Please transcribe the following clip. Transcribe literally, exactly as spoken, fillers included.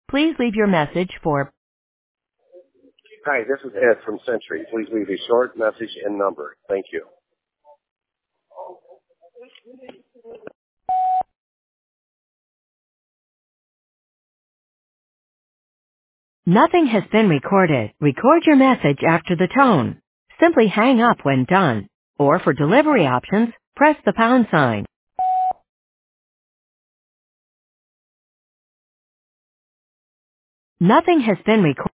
Please leave your message for Hi, this is Ed from Century. Please leave a short message and number. Thank you. Nothing has been recorded. Record your message after the tone. Simply hang up when done. Or for delivery options, press the pound sign. Nothing has been recorded.